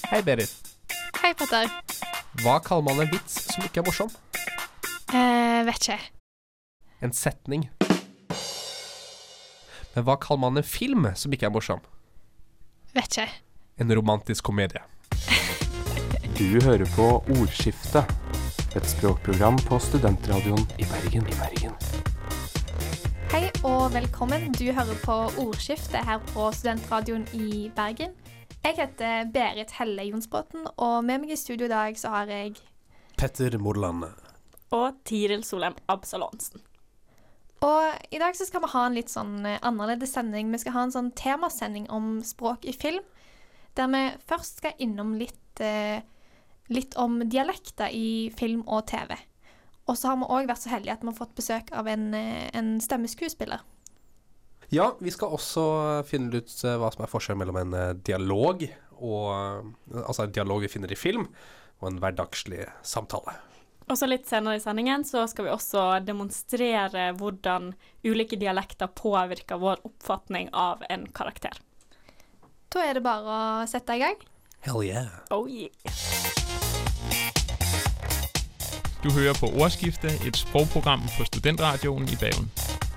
Hei, Berit. Hei, Petter. Hva kaller man en vits som ikke er morsom? Vet ikke. En setning. Men hva kaller man en film som ikke er morsom? Vet ikke. En romantisk komedie. Du hører på Ordskiftet, et språkprogram på Studentradioen i Bergen. Hei og velkommen. Du hører på Ordskiftet her på Studentradioen i Bergen. Jeg heter Berit Helle Jonsbråten, og med meg i studio i dag så har jeg Petter Morland. Og Tiril Solheim Absalonsen. Og i dag så skal vi ha en litt sånn annerledes sending. Vi skal ha en sånn temasending om språk i film, der vi først skal innom litt om dialekter i film og TV. Og så har vi også vært så heldige at vi har fått besøk av en stemmeskuespiller. Ja, vi skal også finne ut hva som er forskjellen mellom en dialog, altså en dialog vi finner i film, og en hverdagslig samtale. Og så litt senere i sendingen så skal vi også demonstrere hvordan ulike dialekter påvirker vår oppfatning av en karakter. Da er det bare å sette i gang. Hell yeah. Oh yeah. Du hører på Ordskiftet, et sprogprogram på Studentradioen i Bergen.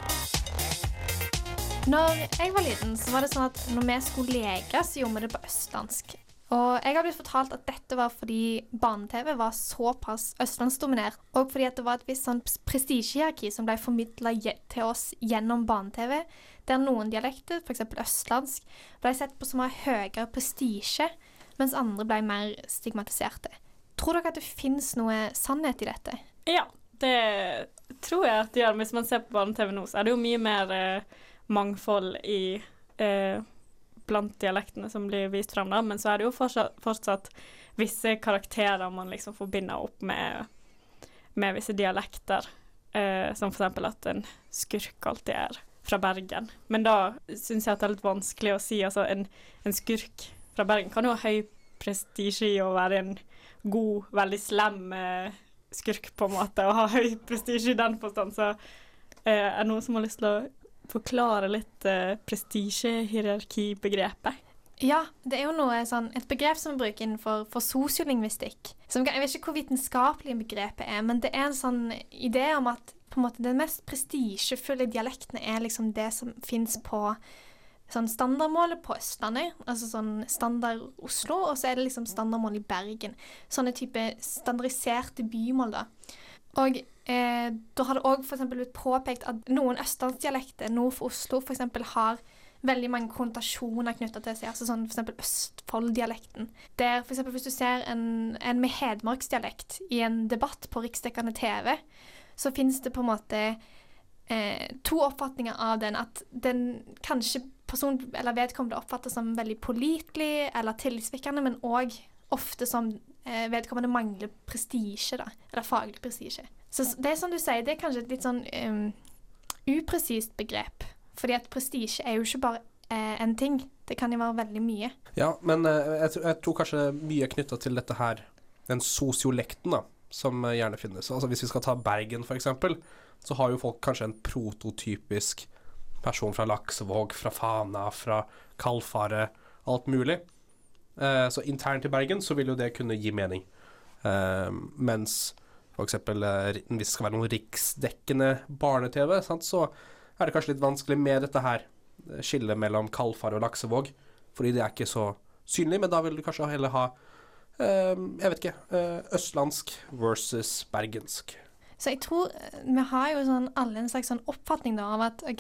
Når jeg var liten, så var det sånn at når vi skulle leke, så gjorde vi det på østlandsk. Og jeg har blitt fortalt at dette var fordi barne-TV var såpass østlandsdominert, og fordi at det var et visst sånn prestisjehierarki som ble formidlet til oss gjennom barne-TV, der noen dialekter, for eksempel østlandsk, ble sett på som har høyere prestisje, mens andre ble mer stigmatiserte. Tror dere at det finnes noe sannhet i dette? Ja, det tror jeg at det gjør. Hvis man ser på barne-TV nå, så er det jo mye mer mangfold i blant dialektene som blir vist frem da, men så er det jo fortsatt visse karakterer man liksom forbinder opp med visse dialekter, som for eksempel at en skurk alltid er fra Bergen. Men da synes jeg at det er litt vanskelig å si, altså en skurk fra Bergen kan jo ha høy prestisje i å være en god, veldig slem skurk på en måte, og ha høy prestisje i den forstand, så er det noen som har lyst til å forklare litt prestisjehierarki-begrepet. Ja, det er jo et begrep som vi bruker innenfor sosiolingvistikk. Jeg vet ikke hvor vitenskapelig begrepet er, men det er en sånn idé om at på en måte den mest prestisjefulle dialektene er liksom det som finnes på sånn standardmålet på Østlandet, altså sånn standard Oslo, og så er det liksom standardmål i Bergen. Sånne type standardiserte bymål da. Og da har det også for eksempel blitt påpekt at noen østlandsdialekter nord for Oslo for eksempel har veldig mange konnotasjoner knyttet til seg, altså sånn for eksempel Østfold-dialekten. Der for eksempel hvis du ser en med hedmarksdialekt i en debatt på riksdekkende TV, så finnes det på en måte to oppfatninger av den, at den kanskje eller vedkommende oppfattes som veldig pålitelig eller tillitsvekkende, men også ofte som vedkommende mangler prestisje da, eller faglig prestisje. Så det er som du sier, det er kanskje et litt sånn upresist begrep, fordi at prestisje er jo ikke bare en ting, det kan jo være veldig mye. Ja, men jeg tror kanskje mye er knyttet til dette her, den sosiolekten da, som gjerne finnes. Altså hvis vi skal ta Bergen for eksempel, så har jo folk kanskje en prototypisk person fra Laksevåg, fra Fana, fra Kalfaret, alt mulig. Så internt i Bergen så vil jo det kunne gi mening. Mens for eksempel hvis det skal være noen riksdekkende barne-TV, sant, så er det kanskje litt vanskelig med dette her skillet mellom Kalfaret og Laksevåg, fordi det er ikke så synlig, men da vil du kanskje heller ha jeg vet ikke, østlandsk versus bergensk. Så jeg tror vi har jo sånn alle en slags sånn oppfatning da av at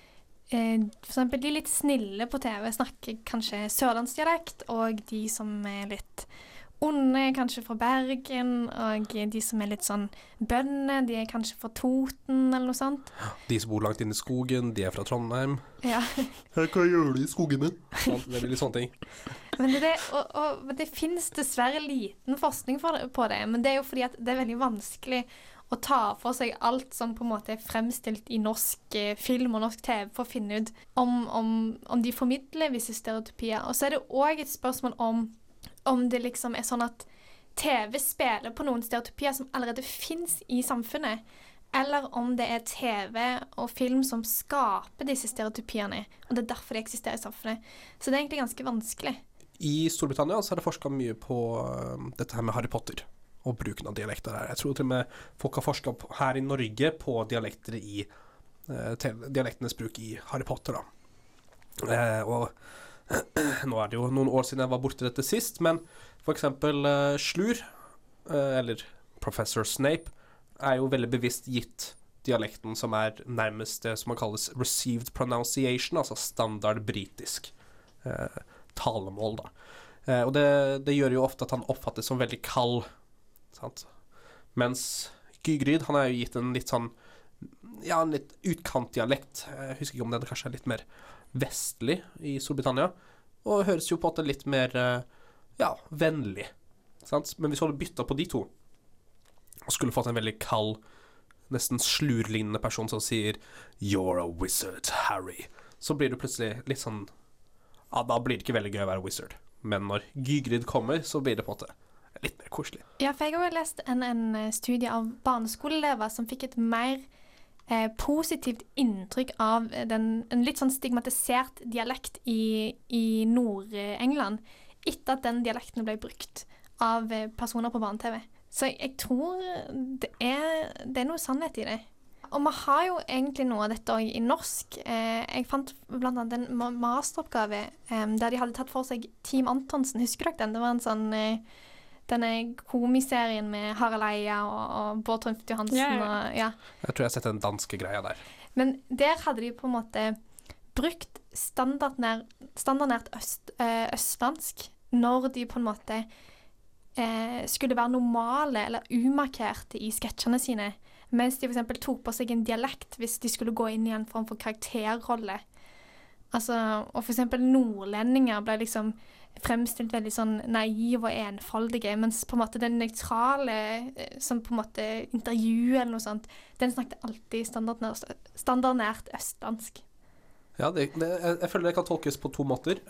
for eksempel de litt snille på TV snakker kanskje sørlandsdialekt, og de som er litt onde kanskje fra Bergen, og de som er litt sånn bønder, de er kanskje fra Toten eller noe sånt. De som bor langt inne i skogen, de er fra Trondheim. Ja. Hva gjør du i skogene? Det blir litt sånne ting. Men det finnes dessverre liten forskning på det, men det er jo fordi at det er veldig vanskelig å ta for seg alt som på en måte er fremstilt i norsk film og norsk TV for å finne ut om de formidler visse stereotypier. Og så er det også et spørsmål om det liksom er sånn at TV spiller på noen stereotypier som allerede finnes i samfunnet, eller om det er TV og film som skaper disse stereotypiene, og det er derfor de eksisterer i samfunnet. Så det er egentlig ganske vanskelig. I Storbritannia så har det forsket mye på dette her med Harry Potter og bruken av dialekter her. Jeg tror til og med folk har forsket her i Norge på dialekter i dialektenes bruk i Harry Potter da. Og nå det jo noen år siden jeg var borte dette sist, men for eksempel Slur, eller Professor Snape, jo veldig bevisst gitt dialekten som nærmest det som man kalles received pronunciation, altså standard britisk talemål da. Og det gjør jo ofte at han oppfattes som veldig kald, sant? Mens Gygryd, han jo gitt en litt sånn, ja, en litt utkantdialekt. Jeg husker ikke om det kanskje litt mer vestlig i Storbritannia, og høres jo på at det litt mer, ja, vennlig, sant? Men hvis du hadde byttet på de to, og skulle fått en veldig kald, nesten slurlignende person som sier «You're a wizard, Harry», så blir du plutselig litt sånn, ja, da blir det ikke veldig gøy å være wizard. Men når Gygryd kommer, så blir det på en måte litt mer koselig. Ja, for jeg har jo lest en studie av barneskoleelever som fikk et mer positivt inntrykk av en litt sånn stigmatisert dialekt i Nord-England etter at den dialekten ble brukt av personer på barne-TV. Så jeg tror det er noe sannhet i det. Og vi har jo egentlig noe av dette også i norsk. Jeg fant blant annet en masteroppgave der de hadde tatt for seg Team Antonsen. Husker dere den? Det var en sånn denne komiserien med Harald Eia og Bård Trumft Johansen. Yeah. Ja. Jeg tror jeg har sett den danske greia der. Men der hadde de på en måte brukt standardnært østlandsk når de på en måte skulle være normale eller umarkerte i sketsjene sine, mens de for eksempel tok på seg en dialekt hvis de skulle gå inn i en form for karakterrolle. Altså, og for eksempel nordlendinger ble liksom fremstilt veldig sånn naiv og enfoldige, mens på en måte den nøytrale, som på en måte intervju eller noe sånt, den snakket alltid standardnært østlandsk. Ja, jeg føler det kan tolkes på to måter.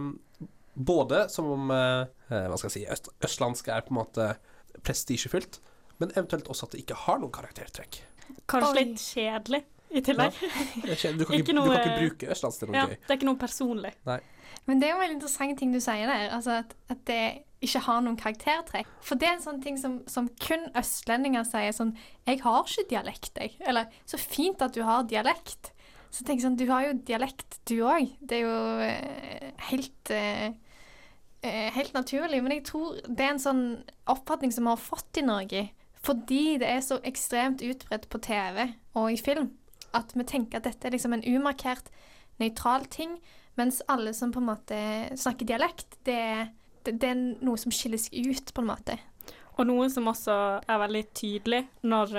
Både som om, hva skal jeg si, østlandsk på en måte prestisjefylt, men eventuelt også at det ikke har noen karaktertrekk. Kanskje litt kjedelig i tillegg. Ja. Du kan ikke bruke østlandsk til noe gøy. Det ikke noe personlig. Nei. Men det jo en veldig interessant ting du sier der, altså at det ikke har noen karaktertrekk. For det en sånn ting som kun østlendinger sier sånn, jeg har ikke dialekt, jeg. Eller, så fint at du har dialekt. Så tenker jeg sånn, du har jo dialekt du også. Det jo helt naturlig, men jeg tror det en sånn oppfatning som vi har fått i Norge, fordi det så ekstremt utbredt på TV og i film, at vi tenker at dette liksom en umarkert, nøytral ting, mens alle som på en måte snakker dialekt, det noe som skilles ut på en måte. Og noe som også veldig tydelig når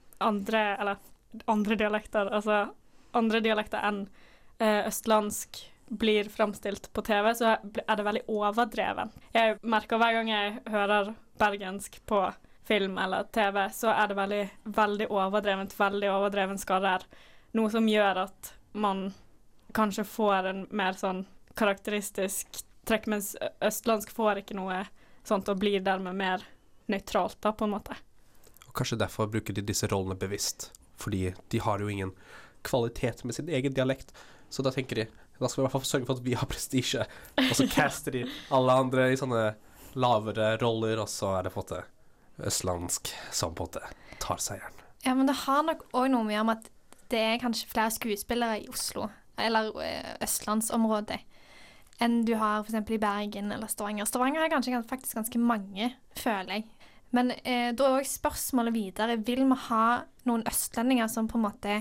andre dialekter, altså andre dialekter enn østlandsk blir fremstilt på TV, så det veldig overdreven. Jeg merker hver gang jeg hører bergensk på film eller TV, så det veldig, veldig overdreven skarrer. Noe som gjør at man kanskje får en mer sånn karakteristisk trekk, mens østlandsk får ikke noe sånt og blir dermed mer nøytralt da, på en måte. Og kanskje derfor bruker de disse rollene bevisst, fordi de har jo ingen kvalitet med sin egen dialekt, så da tenker de, da skal vi i hvert fall sørge for at vi har prestige, og så caster de alle andre i sånne lavere roller, og så det på en måte østlandsk som på en måte tar seieren. Ja, men det har nok også noe med om at det kanskje flere skuespillere i Oslo, eller østlandsområdet, enn du har for eksempel i Bergen eller Stavanger. Stavanger har kanskje faktisk ganske mange, føler jeg. Men da også spørsmålet videre, vil vi ha noen østlendinger som på en måte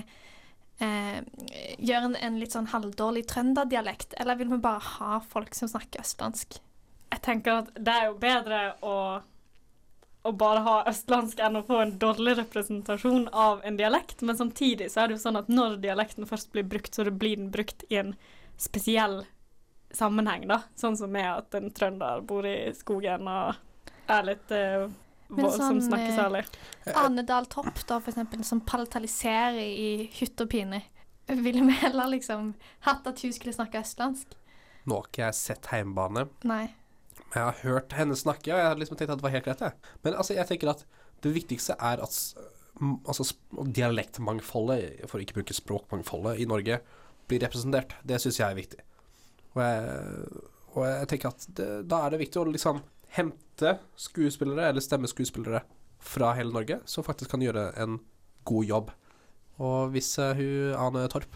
gjør en litt sånn halvdårlig trønderdialekt, eller vil vi bare ha folk som snakker østlandsk? Jeg tenker at det jo bedre å bare ha østlandsk enn å få en dårlig representasjon av en dialekt, men samtidig så det jo sånn at når dialekten først blir brukt, så blir den brukt i en spesiell sammenheng da, sånn som med at en trønder bor i skogen og litt som snakker særlig. Annedal Topp da, for eksempel, som palataliserer i hytt og pine. Ville vi heller liksom hatt at hun skulle snakke østlandsk? Nå har ikke jeg sett Heimbane. Nei. Men jeg har hørt henne snakke, og jeg har liksom tenkt at det var helt greit det. Men altså, jeg tenker at det viktigste at dialektmangfoldet, for å ikke bruke språkmangfoldet i Norge, blir representert. Det synes jeg viktig. Og Og jeg tenker at da det viktig å liksom hente skuespillere, eller stemmeskuespillere fra hele Norge, som faktisk kan gjøre en god jobb. Og hvis Anne Torp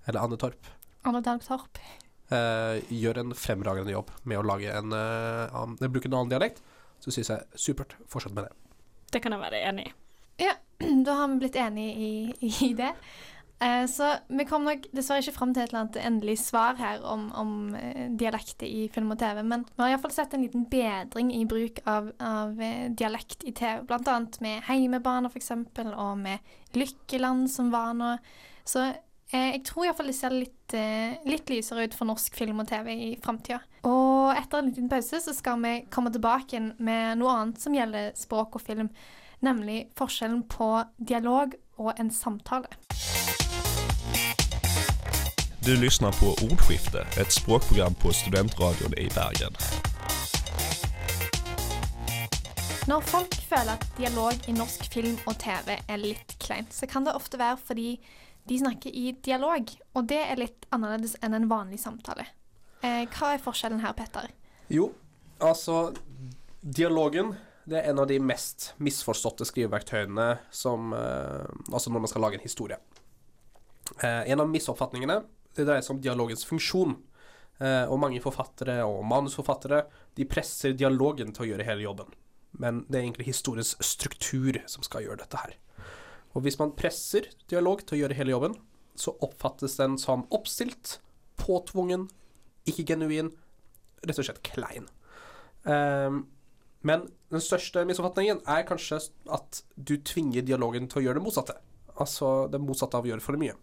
gjør en fremragende jobb med å lage bruke en annen dialekt, så synes jeg supert. Fortsett med det. Det kan jeg være enig i. Ja, da har vi blitt enige i det. Så vi kom nok dessverre ikke frem til et eller annet endelig svar her om dialekter i film og TV, men vi har i hvert fall sett en liten bedring i bruk av dialekt i TV, blant annet med Heimebane for eksempel, og med Lykkeland som var nå. Så jeg tror i hvert fall det ser litt lysere ut for norsk film og TV i fremtiden. Og etter en liten pause så skal vi komme tilbake med noe annet som gjelder språk og film, nemlig forskjellen på dialog og en samtale. Du lyssnar på Ordskifte, ett språkprogram på Studentradion i Bergen. Når folk føler at dialog i norsk film og TV litt kleint, så kan det ofte være fordi de snakker i dialog, og det litt annerledes enn en vanlig samtale. Hva forskjellen her, Petter? Jo, altså dialogen, det en av de mest misforståtte skriveverktøyene som, altså når man skal lage en historie. En av misoppfatningene, det dreier seg om dialogens funksjon. Og mange forfattere og manusforfattere, de presser dialogen til å gjøre hele jobben. Men det egentlig historiens struktur som skal gjøre dette her. Og hvis man presser dialog til å gjøre hele jobben, så oppfattes den som oppstilt, påtvungen, ikke genuin, rett og slett klein. Men den største misoppfatningen kanskje at du tvinger dialogen til å gjøre det motsatte. Altså det motsatte av å gjøre for mye.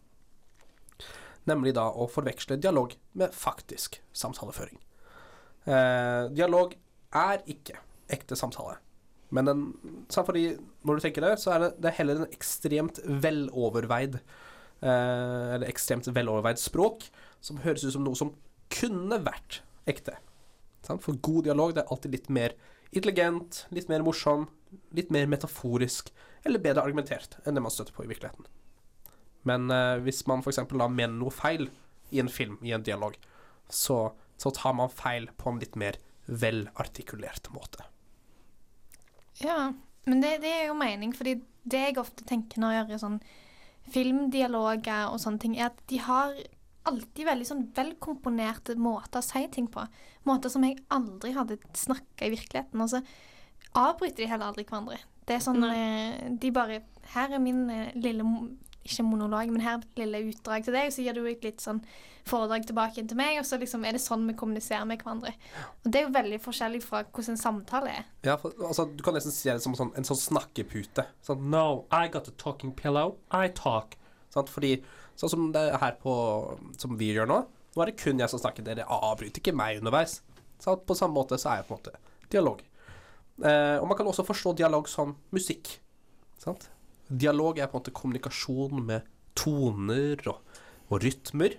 Nemlig da å forveksle dialog med faktisk samtaleføring. Dialog ikke ekte samtale. Men fordi når du tenker det, så det heller en ekstremt veloverveid eller ekstremt veloverveid språk som høres ut som noe som kunne vært ekte. For god dialog, det alltid litt mer intelligent, litt mer morsom, litt mer metaforisk, eller bedre argumentert enn det man støtter på i virkeligheten. Men hvis man for eksempel da mener noe feil i en film, i en dialog, så tar man feil på en litt mer velartikulert måte. Ja, men det jo mening, fordi det jeg ofte tenker når jeg gjør sånn filmdialoger og sånne ting, at de har alltid veldig sånn velkomponerte måter å si ting på. Måter som jeg aldri hadde snakket i virkeligheten, og så avbryter de heller aldri hverandre. Det sånn, de bare, her min lille ikke monolog, men her et lille utdrag til deg, og så gir du et litt sånn foredrag tilbake inn til meg, og så liksom det sånn vi kommuniserer med hverandre. Og det jo veldig forskjellig fra hvordan en samtale Ja, altså du kan nesten si det som en sånn snakkepute. Sånn, no, I got a talking pillow, I talk. Sånn, fordi, sånn som det her som vi gjør nå det kun jeg som snakker, dere avbryter ikke meg underveis. Sånn, på samme måte så jeg på en måte dialog. Og man kan også forstå dialog som musikk. Sant? Dialog på en måte kommunikasjon med toner og rytmer.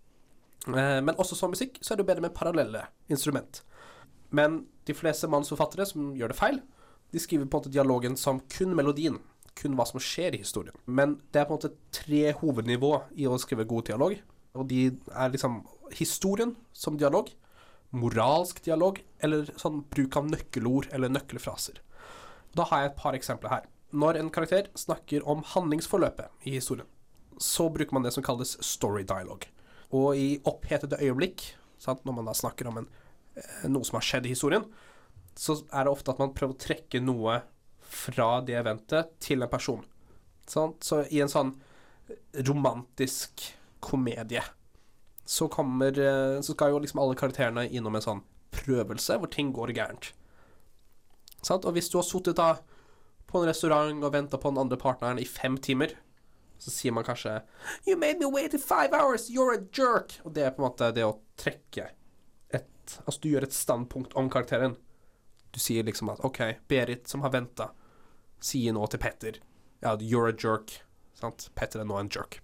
Men også som musikk så det bedre med parallelle instrument. Men de fleste manusforfattere som gjør det feil, de skriver på en måte dialogen som kun melodien, kun hva som skjer i historien. Men det på en måte 3 hovednivå i å skrive god dialog, og de liksom historien som dialog, moralsk dialog, eller sånn bruk av nøkkelord eller nøkkelfraser. Da har jeg et par eksempler her. Når en karakter snakker om handlingsforløpet i historien, så bruker man det som kalles story dialogue. Og i opphetede øyeblikk, sant, når man da snakker om noe som har skjedd i historien, så det ofte at man prøver å trekke noe fra det eventet til en person. Sant? Så i en sånn romantisk komedie, så skal jo liksom alle karakterene innom en sånn prøvelse hvor ting går gærent. Sant? Og hvis du har suttet da på en restaurant og ventet på den andre partneren i 5 timer, så sier man kanskje «You made me wait 5 hours, you're a jerk!» Og det på en måte det å trekke altså du gjør et standpunkt om karakteren. Du sier liksom at ok, Berit som har ventet sier nå til Petter ja, you're a jerk, sant? Petter nå en jerk.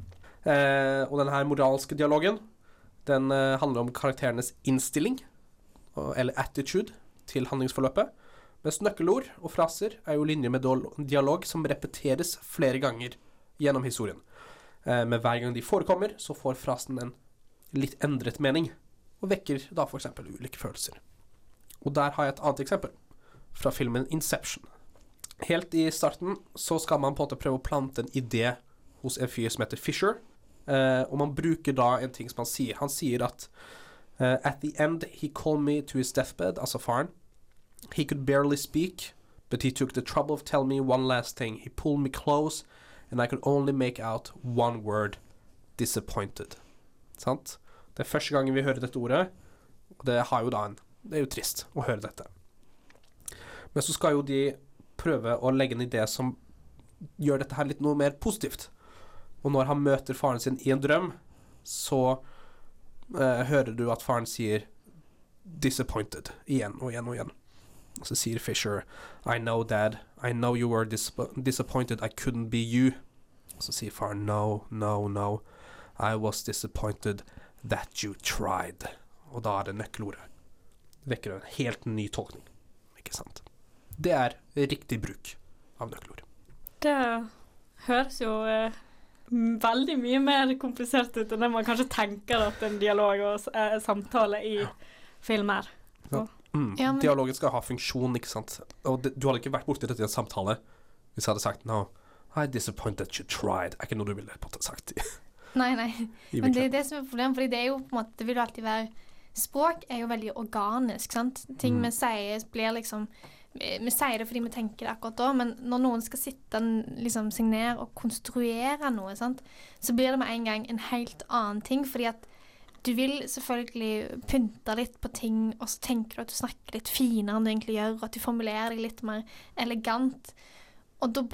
Og den her moralske dialogen, den handler om karakterenes innstilling eller attitude til handlingsforløpet. Mens nøkkelord og fraser jo linjer med dialog som repeteres flere ganger gjennom historien. Men hver gang de forekommer, så får frasen en litt endret mening. og vekker da for eksempel ulike følelser. Og der har jeg et annet eksempel fra filmen Inception. Helt i starten så skal man på en måte prøve å plante en idé hos en fyr som heter Fisher, og man bruker da en ting som han sier. Han sier at at the end he called me to his deathbed, altså faren. He could barely speak, but he took the trouble of telling me one last thing. He pulled me close, and I could only make out one word, disappointed. Sant? Det første gangen vi hører dette ordet, og det er jo trist å høre dette. Men så skal jo de prøve å legge en idé som gjør dette her litt noe mer positivt. Og når han møter faren sin i en drøm, så hører du at faren sier disappointed igjen og igjen og igjen. Og så sier Fisher, I know dad, I know you were disappointed, I couldn't be you. Og så sier faren, no, I was disappointed that you tried. Og da er det nøkkelordet. Det vekker en helt ny tolkning, ikke sant? Det er riktig bruk av nøkkelord. Det høres jo veldig mye mer komplisert ut enn det man kanskje tenker at en dialog og samtale i film er. Ja. Dialogen skal ha funksjon, ikke sant? Og du hadde ikke vært borti dette i en samtale hvis jeg hadde sagt, no, I disappointed that you tried. Er ikke noe du ville på en måte sagt. Nei. Men det er det som er problemet, fordi det er jo på en måte, det vil jo alltid være, språk er jo veldig organisk, sant? Ting vi sier blir liksom, vi sier det fordi vi tenker det akkurat da, men når noen skal sitte liksom signere og konstruere noe, sant? Så blir det med en gang en helt annen ting, fordi at du vil selvfølgelig pynte litt på ting, og så tenker du at du snakker litt finere enn du egentlig gjør, og at du formulerer deg litt mer elegant. Og da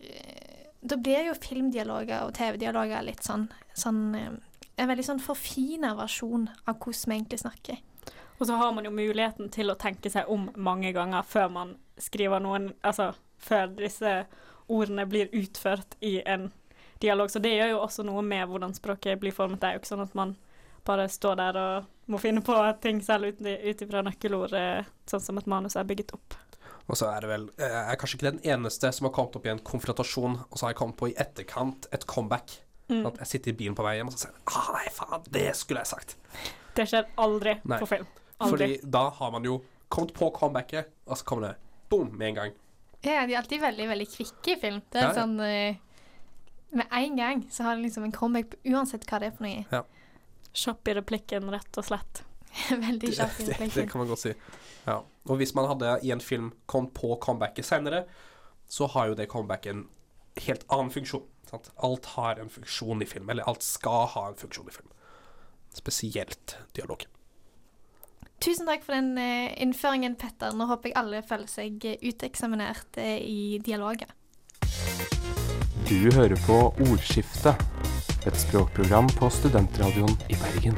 blir jo filmdialoger og TV-dialoger litt sånn en veldig sånn forfinet versjon av hvordan vi egentlig snakker. Og så har man jo muligheten til å tenke seg om mange ganger før man skriver noen, altså før disse ordene blir utført i en dialog. Så det gjør jo også noe med hvordan språket blir formet. Det er jo ikke sånn at man bare står der og må finne på ting selv ut ifra nøkkelord, sånn som et manus er bygget opp. Og så er det vel, jeg er kanskje ikke den eneste som har kommet opp i en konfrontasjon, og så har jeg kommet på i etterkant et comeback. At jeg sitter i bilen på vei hjem, og så sier jeg, nei faen, det skulle jeg sagt. Det skjer aldri på film. Aldri. Fordi da har man jo kommet på comebacket, og så kommer det, boom, med en gang. Ja, de er alltid veldig, veldig kvikke i film. Det er sånn, med en gang så har de liksom en comeback uansett hva det er for noe. Ja. Kjapp i replikken, rett og slett. Veldig kjapp i replikken. Det kan man godt si. Ja. Og hvis man hadde i en film kommet på comebacket senere, så har jo det comebacket en helt annen funksjon. Sant? Alt har en funksjon i film, eller alt skal ha en funksjon i film. Spesielt dialogen. Tusen takk for den innføringen, Petter. Nå håper jeg alle føler seg uteksaminert i dialoger. Du hører på Ordskifte, et språkprogram på Studentradioen i Bergen.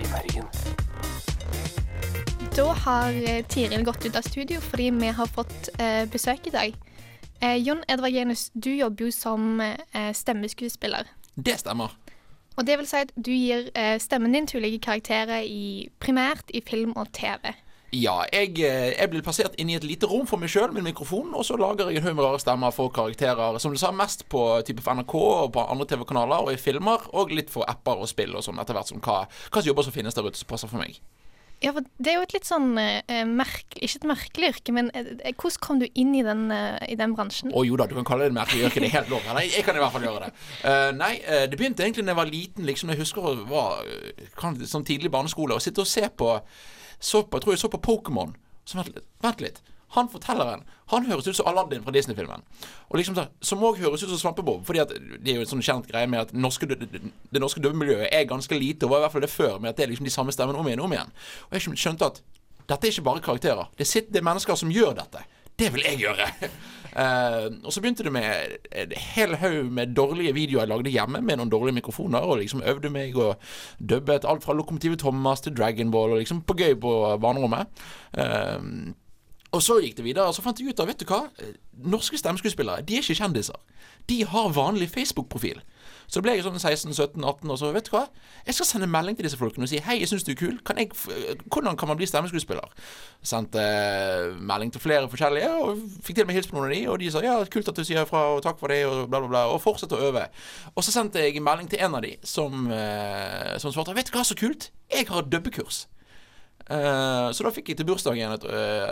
Da har Tiril gått ut av studio fordi vi har fått besøk i dag. Jon Edvard Genus, du jobber jo som stemmeskuespiller. Det stemmer. Og det vil si at du gir stemmen din til ulike karakterer primært i film og TV. Ja, jeg blir plassert inn i et lite rom for meg selv med en mikrofon, og så lager jeg en høy med rare stemmer for karakterer, som du sa, mest på type for NRK og på andre TV-kanaler og i filmer, og litt for apper og spill og sånn, etter hvert som hva jobber som finnes der ute som passer for meg. Ja, for det er jo et litt sånn ikke et merkelig yrke, men hvordan kom du inn i den bransjen? Jo da, du kan kalle det et merkelig yrke, det er helt lov. Nei, jeg kan i hvert fall gjøre det. Det begynte egentlig da jeg var liten, liksom. Jeg husker å være sånn tidlig barneskole, og sitte og se på jeg tror jeg så på Pokémon. Så vent litt. Han fortelleren, han høres ut som Aladdin fra Disney-filmen. Og liksom som også høres ut som Svampebob, fordi at det er jo en sånn kjent greie med at det norske døvemiljøet er ganske lite, og var i hvert fall det før, med at det er liksom de samme stemmene om igjen. Og jeg skjønte at dette er ikke bare karakterer. Det er mennesker som gjør dette. Det vil jeg gjøre. Og så begynte det med en hel haug med dårlige videoer jeg lagde hjemme med noen dårlige mikrofoner, og liksom øvde meg og dubbet alt fra Lokomotivet Thomas til Dragon Ball, og liksom på gøy på barnerommet. Og så gikk det videre, og så fant jeg ut av, vet du hva? Norske stemmeskuespillere, de er ikke kjendiser. De har vanlig Facebook-profil. Så det ble jeg sånn 16, 17, 18, og så, vet du hva? Jeg skal sende melding til disse folkene og si, hei, jeg synes du er kul. Hvordan kan man bli stemmeskuespiller? Sendte melding til flere forskjellige, og fikk til med hils på noen av de, og de sa, ja, kult at du sier fra, og takk for det, og bla bla bla, og fortsette å øve. Og så sendte jeg melding til en av de, som svarte, vet du hva, så kult? Jeg har et dubbekurs. Så da fikk jeg til bursdagen et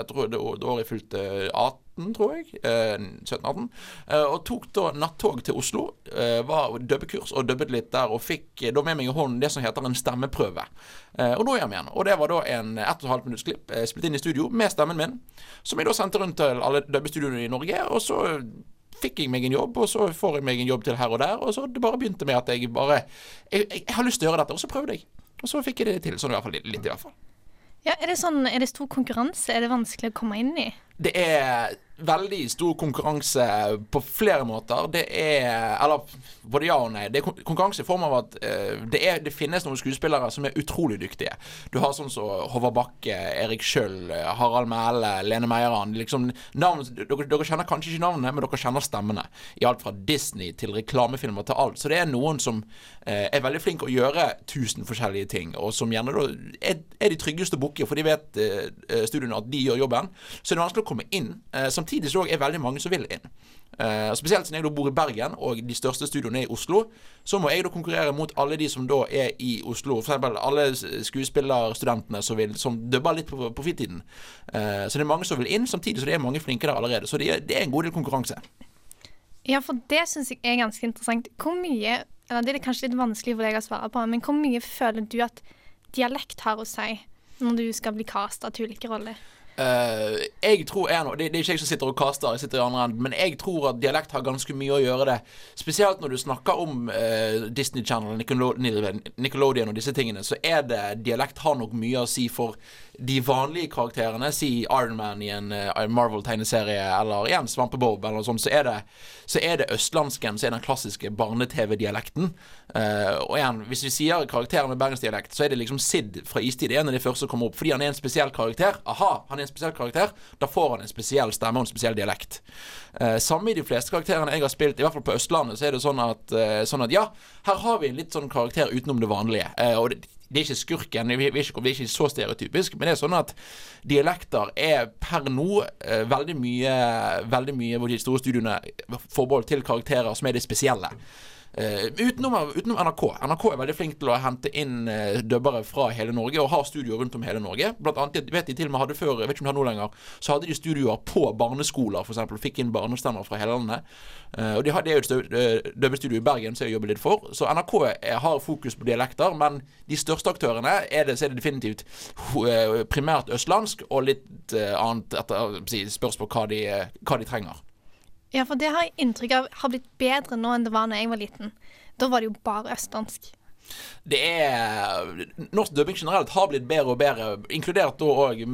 år jeg fylte 18, tror jeg, 17-18, og tok da nattog til Oslo, var dubbekurs og dubbet litt der, og fikk da med meg i hånden det som heter en stemmeprøve. Og nå er jeg med igjen, og det var da en 1,5 minutts klipp, spilt inn i studio med stemmen min, som jeg da sendte rundt til alle dubbestudioene i Norge, og så fikk jeg meg en jobb, og så får jeg meg en jobb til her og der, og så det bare begynte med at jeg har lyst til å gjøre dette, og så prøvde jeg. Og så fikk jeg det til, sånn i hvert fall, litt i hvert fall. Ja, er det stor konkurranse? Er det vanskelig å komme inn i? Det er veldig stor konkurranse på flere måter. Det er, eller både ja og nei, det er konkurranse i form av at det finnes noen skuespillere som er utrolig dyktige. Du har sånn som Håvard Bakke, Erik Schøll, Harald Mæhle, Lene Meyeran. Liksom, dere kjenner kanskje ikke navnene, men dere kjenner stemmene. I alt fra Disney til reklamefilmer til alt. Så det er noen som er veldig flinke å gjøre 1000 forskjellige ting, og som gjerne da er de tryggeste bukker, for de vet studioene at de gjør jobben. Så det er vanskelig å komme inn. Samtidig så er veldig mange som vil inn. Spesielt siden jeg da bor i Bergen, og de største studioene er i Oslo, så må jeg da konkurrere mot alle de som da er i Oslo. For eksempel alle skuespillerstudentene som dubber litt på fritiden. Så det er mange som vil inn, samtidig så det er mange flinke der allerede. Så det er en god del konkurranse. Ja, for det synes jeg er ganske interessant. Hvor mye, eller det er kanskje litt vanskelig for deg å svare på, men hvor mye føler du at dialekt har å si når du skal bli castet til ulike roller? Jeg tror det er ikke jeg som sitter og kaster, jeg sitter i andre enden, men jeg tror at dialekt har ganske mye å gjøre det. Spesielt når du snakker om Disney Channel, Nickelodeon og disse tingene, så dialekt har nok mye å si for de vanlige karakterene. Si Iron Man i en Marvel-tegneserie, eller igjen Svampebob eller noe sånt, så er det østlandsken, så er den klassiske barne-tv-dialekten. Og igjen, hvis vi sier karakteren med bergensdialekt, så er det liksom Sid fra Istid, en av de første som kommer opp, fordi han er en spesiell karakter. Aha, han er en spesiell karakter, da får han en spesiell stemme og en spesiell dialekt. Samme i de fleste karakterene jeg har spilt, i hvert fall på Østlandet, så er det sånn at ja, her har vi en litt sånn karakter utenom det vanlige. Og det er ikke skurken, vi er ikke så stereotypisk, men det er sånn at dialekter er per nå veldig mye hvor de store studiene forbehold til karakterer som er det spesielle. Utenom NRK. NRK er veldig flink til å hente inn dubbere fra hele Norge og har studioer rundt om hele Norge. Blant annet, vet de til og med hadde før, jeg vet ikke om de har noe lenger, så hadde de studioer på barneskoler, for eksempel, fikk inn barnestemmer fra hele landet. Og det er jo et dubbestudio i Bergen som jeg jobber litt for. Så NRK har fokus på dialekter, men de største aktørene så er det definitivt primært østlandsk og litt annet etter spørs på hva de trenger. Ja, for det har jeg inntrykk av har blitt bedre nå enn det var når jeg var liten. Da var det jo bare østlandsk. Norsk dubbing generelt har blitt bedre og bedre, inkludert da også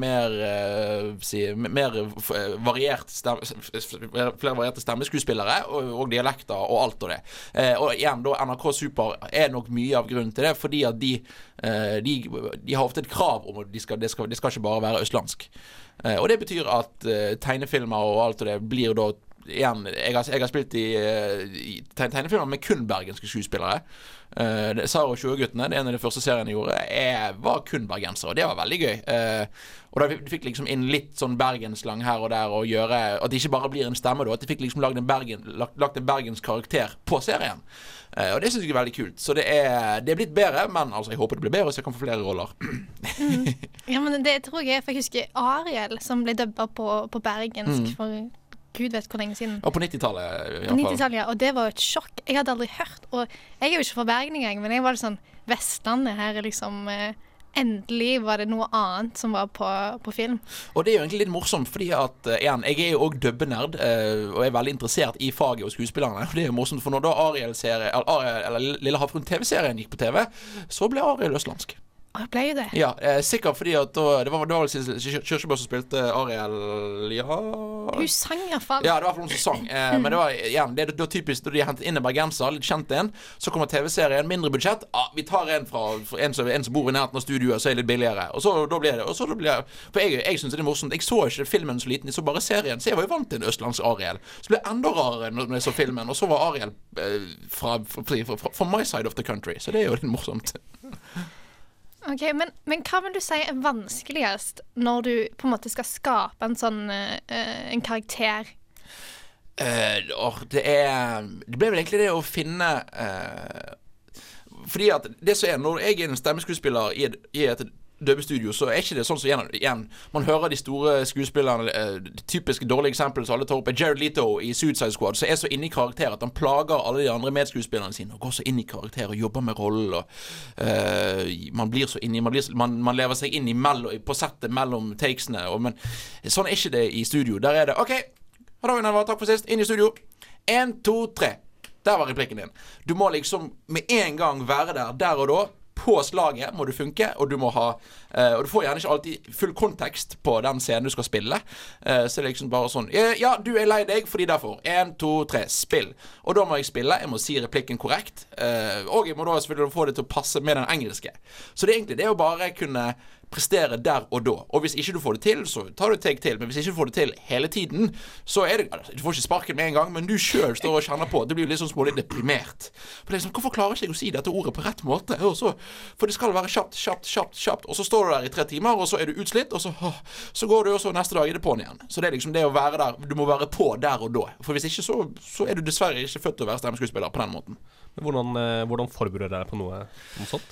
flere varierte stemmeskuespillere og dialekter og alt og det. Og igjen da, NRK Super er nok mye av grunnen til det, fordi at de har ofte et krav om at det skal ikke bare være østlandsk. Og det betyr at tegnefilmer og alt og det blir da igjen, jeg har spilt i tegnefilmer med kun bergenske skuespillere. Sara og Sjøguttene, det er en av de første seriene jeg gjorde, var kun bergensere, og det var veldig gøy. Og da fikk liksom inn litt sånn bergenslang her og der, og gjøre at det ikke bare blir en stemme da, at de fikk liksom lagt en bergens karakter på serien. Og det synes jeg er veldig kult. Så det er blitt bedre, men altså, jeg håper det blir bedre så jeg kan få flere roller. Ja, men det tror jeg, for jeg husker Ariel som ble dubbet på bergensk for Gud vet hvor lenge siden. Og på 90-tallet. På 90-tallet, ja. Og det var jo et sjokk. Jeg hadde aldri hørt, og jeg er jo ikke fra Bergen engang, men jeg var sånn, Vestlandet her er liksom, endelig var det noe annet som var på film. Og det er jo egentlig litt morsomt, fordi at, igjen, jeg er jo også dubbenerd, og er veldig interessert i faget og skuespillerne. Og det er jo morsomt, for når da eller Lille Havfruen TV-serien gikk på TV, så ble Ariel østlandsk. Ble jo det? Ja, sikkert fordi at det var vel Kyrkjebø som spilte Ariel, ja. Hun sang i hvert fall. Ja, det var noen som sang. Men det var igjen, det er typisk da de hentet inn en bergenser, litt kjent en, så kommer TV-serien, mindre budsjett, vi tar en fra en som bor i nærheten av studioet, så er det litt billigere. Og så da blir det, for jeg synes det er morsomt, jeg så ikke filmen så liten, jeg så bare serien, så jeg var jo vant til en østlands Ariel. Så ble det enda rarere når jeg så filmen, og så var Ariel fra my side of the country, så det er jo litt morsomt. Ok, men hva vil du si er vanskeligst når du på en måte skal skape en sånn en karakter? Det ble vel egentlig det å finne fordi at det som er når jeg er en stemmeskuespiller i et døvestudio, så ikke det sånn som igjen man hører de store skuespillerne, typiske dårlige eksempler som alle tar opp, Jared Leto i Suicide Squad, så så inne i karakter at han plager alle de andre medskuespillerne sine, og går så inn i karakter og jobber med rollen, og man blir så inne, man lever seg inn på settet mellom takesene, men sånn ikke det i studio. Der det, ok, takk for sist, inn i studio, 1, 2, 3, der var replikken din. Du må liksom med en gang være der og da, på slaget må du funke, og du må ha og du får gjerne ikke alltid full kontekst på den scenen du skal spille, så det liksom bare sånn, ja, du lei deg fordi derfor, 1, 2, 3, spill, og da må jeg spille, jeg må si replikken korrekt, og jeg må da selvfølgelig få det til å passe med den engelske, så det egentlig det å bare kunne prestere der og da, og hvis ikke du får det til, så tar du et take til, men hvis ikke du får det til hele tiden, så det, du får ikke sparken med en gang, men du selv står og kjenner på, det blir jo litt sånn smålig deprimert, for det sånn, hvorfor klarer ikke jeg å si dette ordet på rett måte, for det skal være kjapt, og så står du der i 3 timer, og så du utslitt, og så går du også neste dag i det på'n igjen, så det liksom det å være der, du må være på der og da, for hvis ikke så du dessverre ikke født til å være stemmeskuespiller på den måten. Hvordan forbereder du deg på noe sånt?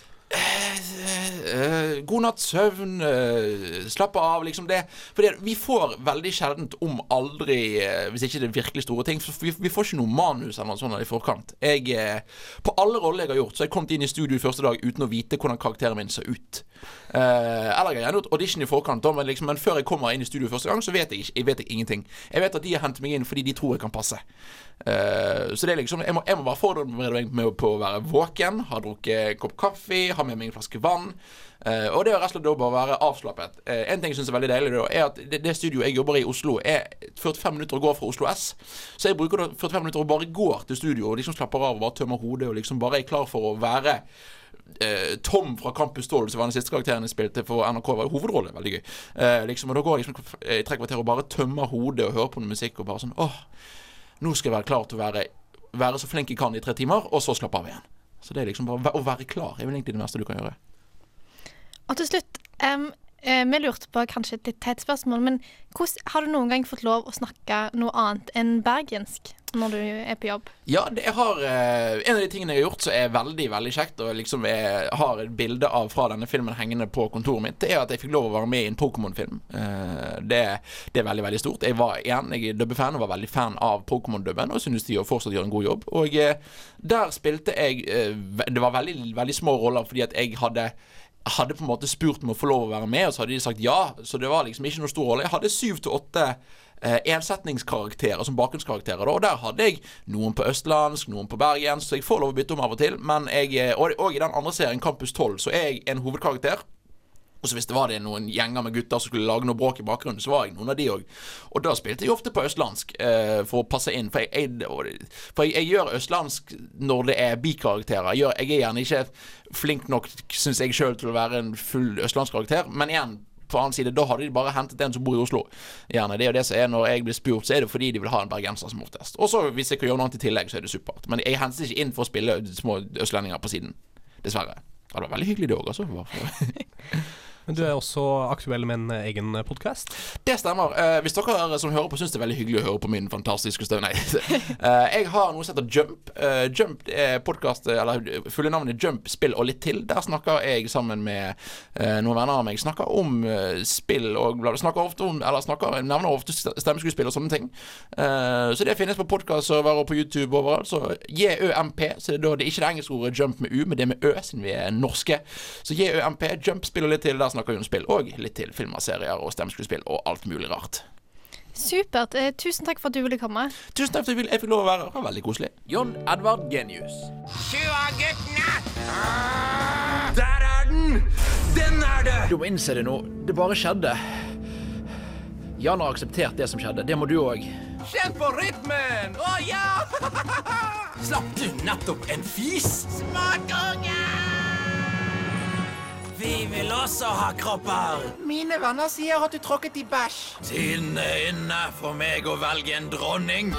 God natt søvn, slappe av liksom det, fordi vi får veldig sjeldent om aldri, hvis ikke det er virkelig store ting, for vi får ikke noe manus eller noe sånt i forkant. På alle roller jeg har gjort, så har jeg kommet inn i studio første dag uten å vite hvordan karakteren min ser ut, eller jeg har gjort audition i forkant, men før jeg kommer inn i studio første gang, så vet jeg ingenting. Jeg vet at de har hentet meg inn fordi de tror jeg kan passe, så det liksom, jeg må bare forberede meg med på å være våken, ha drukket en kopp kaffe, ha med meg en flaske vann, og det rett og slett da bare være avslappet. En ting jeg synes er veldig deilig da, at det studioet jeg jobber i Oslo 45 minutter å gå fra Oslo S, så jeg bruker da 45 minutter å bare gå til studio og liksom slapper av og bare tømmer hodet og liksom bare klar for å være Tom fra Campus 12, som var den siste karakteren jeg spilte for NRK, var hovedrolle, veldig gøy, og da går jeg liksom 3 kvarter og bare tømmer hodet og hører på noe musikk og bare sånn, nå skal jeg være klar til å være så flink jeg kan i 3 timer, og så slappe av igjen. Så det liksom bare å være klar, vel egentlig det meste du kan gjøre. Og til slutt, vi lurte på kanskje et litt teit spørsmål, men har du noen gang fått lov å snakke noe annet enn bergensk når du på jobb? Ja, jeg har en av de tingene jeg har gjort som veldig, veldig kjekt, og liksom jeg har et bilde av fra denne filmen hengende på kontoret mitt, det at jeg fikk lov å være med i en Pokémon-film. Det veldig, veldig stort. Jeg er dubbefan og var veldig fan av Pokémon-dubben, og synes de fortsatt gjør en god jobb. Og der spilte jeg, det var veldig, veldig små roller, fordi at jeg hadde på en måte spurt om å få lov å være med, og så hadde de sagt ja, så det var liksom ikke noe stor rolle. Jeg hadde 7 til 8 ensetningskarakterer som bakgrunnskarakterer da, og der hadde jeg noen på østlandsk, noen på bergensk, så jeg får lov å bytte om av og til, men og i den andre serien Campus 12 så jeg en hovedkarakter, og så hvis det var noen gjenger med gutter som skulle lage noe bråk i bakgrunnen, så var jeg noen av de også, og da spilte jeg ofte på østlandsk for å passe inn, for jeg gjør østlandsk når det bikarakterer, jeg gjerne ikke flink nok, synes jeg selv, til å være en full østlandsk karakter, men igjen på annen side, da hadde de bare hentet en som bor i Oslo. Gjerne, det det som når jeg blir spurt, så det fordi de vil ha en bergenser som oftest. Og så hvis jeg kan gjøre noe til tillegg, så det supert. Men jeg hentet ikke inn for å spille små østlendinger på siden. Dessverre. Det var veldig hyggelig det også, altså. Men du også aktuell med en egen podcast? Det stemmer. Hvis dere som hører på synes det veldig hyggelig å høre på min fantastiske støv, nei. Jeg har noe som heter Jump. Jump podcast, eller fulle navnet Jump, spill og litt til. Der snakker jeg sammen med noen venner av meg. Snakker om spill og nevner ofte stemmeskuespill og sånne ting. Så det finnes på podcastserver og på YouTube overalt. Så JØMP, så det er ikke det engelske ordet Jump med U, men det med Ø, siden vi norske. Så JØMP, Jump, spill og litt til. Der snakker vi om spill, og litt til filmer, serier og stemmeskuespill og alt mulig rart. Supert. Tusen takk for at du ville komme. Tusen takk for at jeg fikk lov å være. Det var veldig koselig. Jon Edvard Genius. Sjua guttene! Der den! Den det! Du må innse det nå. Det bare skjedde. Jan har akseptert det som skjedde. Det må du også. Kjenn på rytmen! Ja! Slapp du nettopp en fis? Smakunge! Vi vil også ha kropper. Mine venner sier at du tråkket i bæsj. Tiden inne for meg å velge en dronning.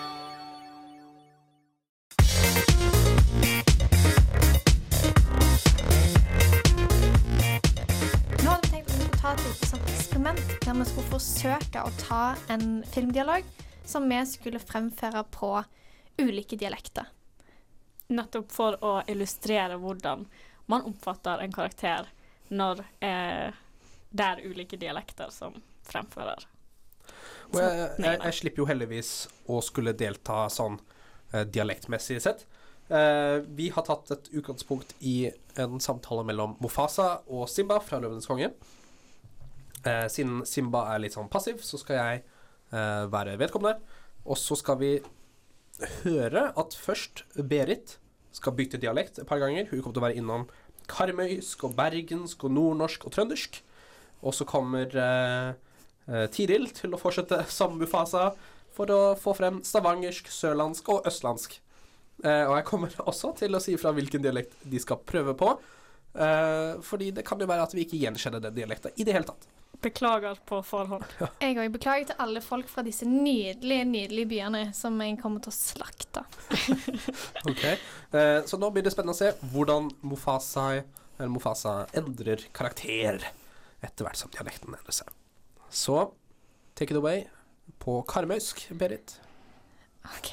Nå hadde vi tenkt at vi skulle ta et lite sånt eksperiment der vi skulle forsøke å ta en filmdialog som vi skulle fremføre på ulike dialekter. Nettopp for å illustrere hvordan man oppfatter en karakter når det er ulike dialekter som fremfører. Og jeg slipper jo heldigvis å skulle delta sånn dialektmessig sett. Vi har tatt et utgangspunkt i en samtale mellom Mufasa og Simba fra Løvenes konge. Siden Simba er litt sånn passiv, så skal jeg være vedkommende. Og så skal vi høre at først Berit skal bytte dialekt et par ganger. Hun kommer til å være innom karmøysk og bergensk og nordnorsk og trøndersk. Og så kommer Tiril til å fortsette som Mufasa for å få frem stavangersk, sørlandsk og østlandsk. Og jeg kommer også til å si fra hvilken dialekt de skal prøve på, fordi det kan jo være at vi ikke gjenkjenner den dialekten i det hele tatt. Beklager på forhånd. Jeg også beklager til alle folk fra disse nydelige byene som jeg kommer til å slakte. Ok, så nå blir det spennende å se hvordan Mufasa endrer karakter etter hvert som dialekten endrer seg. Så, take it away på karmøysk, Berit. Ok.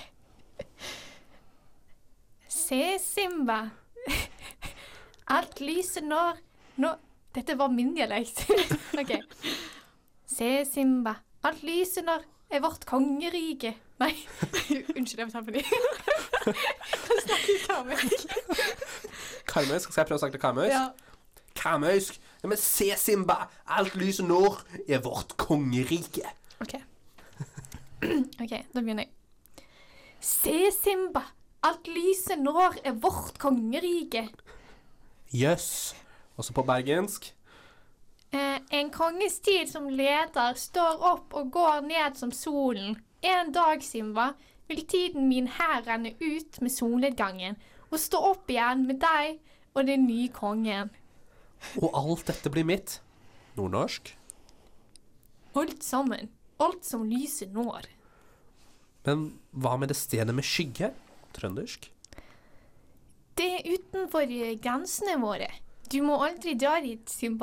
Se, Simba. Alt lyset når... Dette var min dialekt. Ok. Se, Simba. Alt lyset når er vårt kongerike. Nei, unnskyld, jeg må ta på ny. Jeg snakker karmøysk. Karmøysk, skal jeg prøve å snakke karmøysk? Ja. Karmøysk. Ja, men se, Simba. Alt lyset når er vårt kongerike. Ok. Ok, da begynner jeg. Se, Simba. Alt lyset når er vårt kongerike. Jøss. Også på bergensk. En konges tid som leder står opp og går ned som solen. En dag, Simba, vil tiden min her renne ut med solnedgangen og stå opp igjen med deg og den nye kongen. Og alt dette blir mitt. Nordnorsk. Alt sammen. Alt som lyset når. Men hva med det stedet med skygge? Trøndersk. Det er utenfor grensene våre. Du må aldri dra dit, Simba.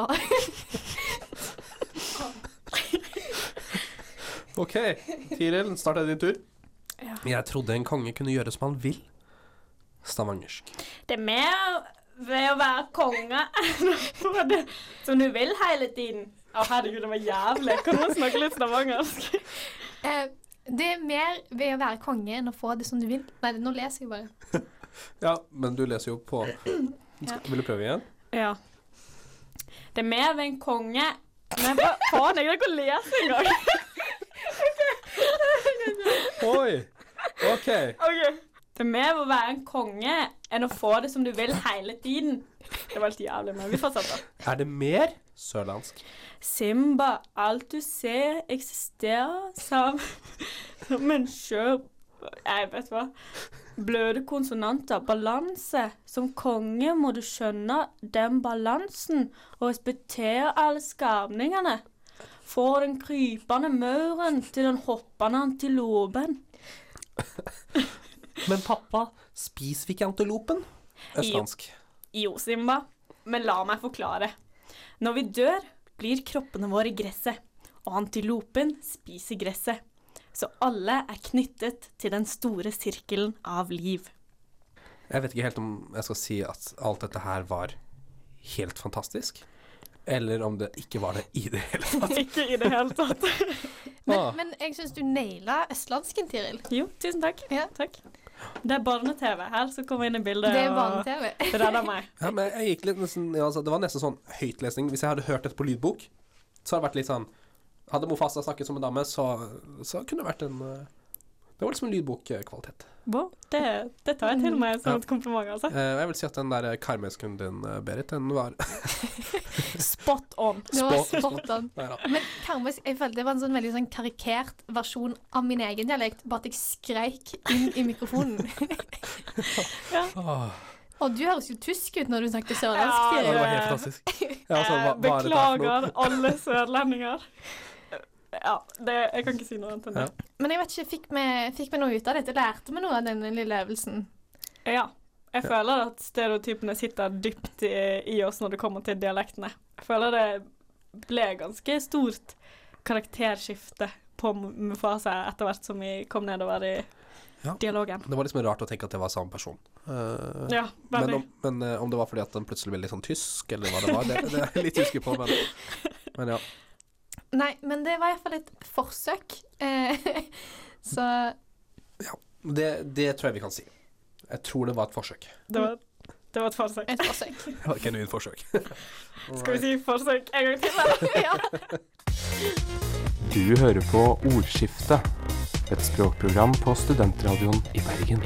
Ok, Tiril, snart er det din tur. Ja. Jeg trodde en konge kunne gjøre som han vil. Stavangersk. Det er mer ved å være konge enn å få det som du vil hele tiden. Å, herregud, det var jævlig. Kan du snakke litt stavangersk? Det er mer ved å være konge enn å få det som du vil. Nei, nå leser jeg bare. Ja, men du leser jo på... Vil du prøve igjen? Ja. Det er mer ved en konge. Men hva faen, jeg kan ikke lese engang. Oi, ok. Det er mer ved å være en konge enn å få det som du vil hele tiden. Det var helt jævlig, men vi fortsetter. Er det mer sørlandsk? Simba, alt du ser eksisterer som en sjø... Jeg vet hva. Bløde konsonanter, balanse. Som konge må du skjønne den balansen og respektere alle skapningene. Få den krypende mauren til den hoppende antilopen. Men pappa, spiser vi ikke antilopen? Østlandsk. Jo, Simba, men la meg forklare. Når vi dør, blir kroppene våre i gresset, og antilopen spiser gresset. Så alle er knyttet til den store sirkelen av liv. Jeg vet ikke helt om jeg skal si at alt dette her var helt fantastisk, eller om det ikke var det i det hele tatt. Ikke i det hele tatt. Men jeg synes du nailet østlandsken, Tiril. Jo, tusen takk. Ja. Takk. Det er barne-TV her som kommer inn i bildet. Det er barne-TV. Det redder meg. Ja, men jeg gikk litt nesten, altså, det var nesten sånn høytlesning. Hvis jeg hadde hørt dette på lydbok, så hadde det vært litt sånn, hadde Mufasa snakket som en dame, så kunne det vært en... Det var liksom en lydbokkvalitet. Wow, det tar jeg til meg som et kompliment, altså. Jeg vil si at den der karmøysken din, Berit, den var... Spot on. Det var spot on. Neida. Men karmøysk, jeg følte det var en sånn veldig sånn karikert versjon av min egen dialekt, bare at jeg skreik inn i mikrofonen. Ja. Og du høres jo tysk ut når du snakket sørlandsk, Ja, det Tiril. var helt fantastisk. Ja, altså, hva er dette her for Beklager noe? alle sørlendinger. Ja, jeg kan ikke si noe annet enn det. Ja. Men jeg vet ikke, fikk vi noe ut av dette? Lærte vi noe av denne lille øvelsen? Ja, jeg føler at stereotypene sitter dypt i oss når det kommer til dialektene. Jeg føler det ble ganske stort karakterskifte på Mufasa etter hvert som vi kom nedover i dialogen. Det var liksom rart å tenke at det var samme person. Ja, veldig. Men om det var fordi at den plutselig ble litt sånn tysk, eller hva det var, det er jeg litt usikker på, men ja. Nei, men det var i hvert fall et forsøk. Så Ja, det tror jeg vi kan si. Jeg tror det var et forsøk. Det var et forsøk. et forsøk. Det var ikke noe forsøk. Skal vi si forsøk en gang til, eller? Ja. Du hører på Ordskifte, et språkprogram på Studentradioen i Bergen.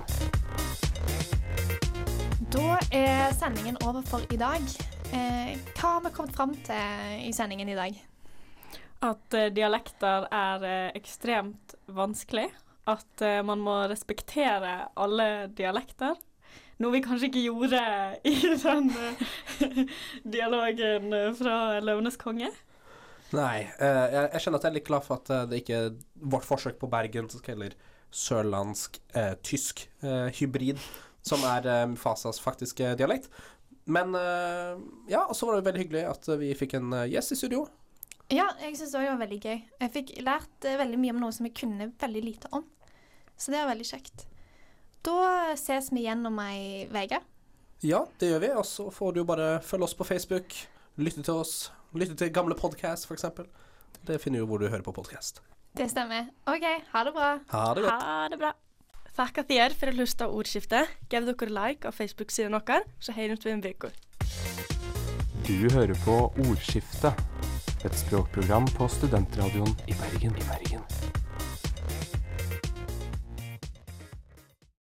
Da er sendingen over for i dag. Hva har vi kommet fram til i sendingen i dag? At dialekter er ekstremt vanskelig. At man må respektere alle dialekter. Noe vi kanskje ikke gjorde i den dialogen fra Løvenes konge. Nei, jeg kjenner at jeg er litt glad for at det ikke er vårt forsøk på bergensk eller sørlandsk-tysk hybrid, som er Mufasas faktiske dialekt. Men ja, og så var det veldig hyggelig at vi fikk en gjest i studio. Ja, jeg synes også det var veldig gøy. Jeg fikk lært veldig mye om noe som jeg kunne veldig lite om. Så det var veldig kjekt. Da ses vi igjen om ei uke. Ja, det gjør vi, og så får du bare følge oss på Facebook, lytte til oss, lytte til gamle podcast for eksempel. Det finner jo hvor du hører på podcast. Det stemmer. Ok, ha det bra. Ha det godt. Ha det bra. Takk at dere for å lytte til Ordskiftet. Giv dere like av Facebook-siden vår, så høres vi en uke. Du hører på Ordskifte, et språkprogram på Studentradioen i Bergen.